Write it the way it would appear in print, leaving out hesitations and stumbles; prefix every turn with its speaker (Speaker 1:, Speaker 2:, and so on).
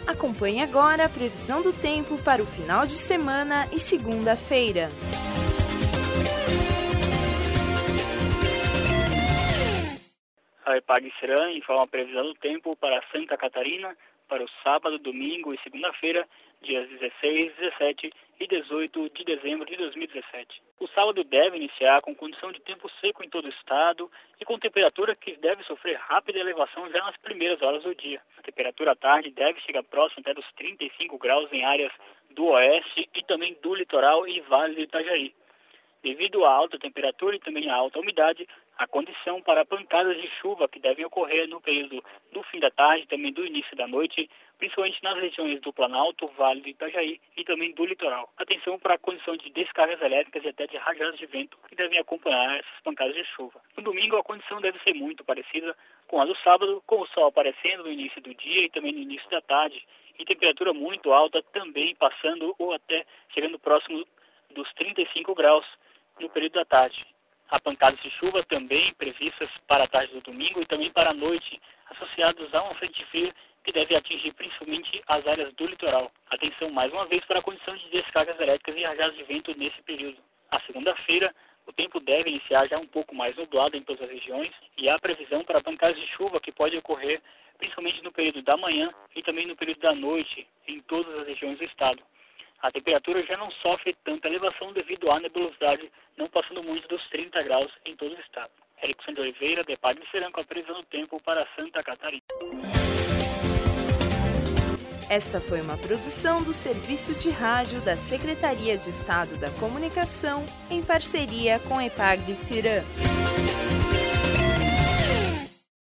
Speaker 1: Acompanhe agora a previsão do tempo para o final de semana e segunda-feira.
Speaker 2: A EPAG Ciran informa a previsão do tempo para Santa Catarina para o sábado, domingo e segunda-feira, dias 16, 17 e 18 de dezembro de 2017. O sábado deve iniciar com condição de tempo seco em todo o estado e com temperatura que deve sofrer rápida elevação já nas primeiras horas do dia. A temperatura à tarde deve chegar próximo até dos 35 graus em áreas do oeste e também do litoral e Vale do Itajaí. Devido à alta temperatura e também à alta umidade, a condição para pancadas de chuva que devem ocorrer no período do fim da tarde e também do início da noite, principalmente nas regiões do Planalto, Vale do Itajaí e também do litoral. Atenção para a condição de descargas elétricas e até de rajadas de vento que devem acompanhar essas pancadas de chuva. No domingo, a condição deve ser muito parecida com a do sábado, com o sol aparecendo no início do dia e também no início da tarde, e temperatura muito alta também passando ou até chegando próximo dos 35 graus no período da tarde. Há pancadas de chuva também previstas para a tarde do domingo e também para a noite, associados a uma frente fria que deve atingir principalmente as áreas do litoral. Atenção mais uma vez para a condição de descargas elétricas e rajadas de vento nesse período. A segunda-feira, o tempo deve iniciar já um pouco mais nublado em todas as regiões e há previsão para pancadas de chuva que pode ocorrer principalmente no período da manhã e também no período da noite em todas as regiões do estado. A temperatura já não sofre tanta elevação devido à nebulosidade, não passando muito dos 30 graus em todo o estado. Erickson de Oliveira, da EPAG Ciran, com a previsão do tempo para Santa Catarina.
Speaker 1: Esta foi uma produção do Serviço de Rádio da Secretaria de Estado da Comunicação, em parceria com a EPAG Ciran.